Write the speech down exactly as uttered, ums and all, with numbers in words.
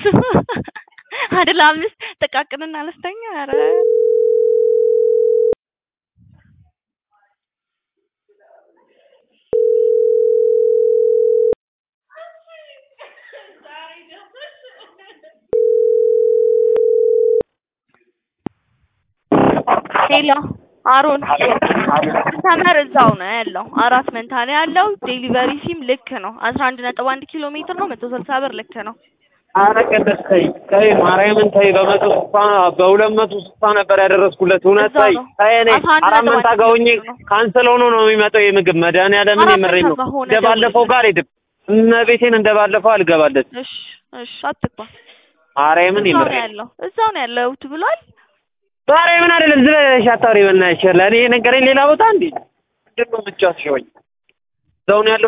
አይደል አምስት ጥቃቅንና አነስተኛ ኧረ ሄሎ አሮን ተመር እዛው ነው ያለው አራት መንታ ነው ያለው ዴሊቨሪ ፊም ልክ ነው አስራ አንድ ነጥብ አንድ ኪሎ ሜትር ነው መቶ ስልሳ ብር ልክ ነው አረ ቅድስት ተይ ተይ ማርያምን ተይ በመቶ ስልሳ በሁለት መቶ ስልሳ ነበር ያደረስኩለት እውነት ተይ ተይ እኔ አራት መንታ ጋር ሆኜ ካንሰል ሆኖ ነው የሚመጣው የምግብ መድኃኒዓለምን የምሬን ነው እንደባለፈው ጋር ሄድም እመቤቴን እንደባለፈው አልገባለት እሺ እሺ አትግባ ማርያምን የምሬን ያለው እዛው ነው ያለው ብሏል ማርያምን አይደለም ዝም ብለሽ አታውሪ በእናትሽ ለእኔ ነገረኝ ሌላ ቦታ እንዴ ምንድን ነው የምትጫወቺው እዛው ነው ያለው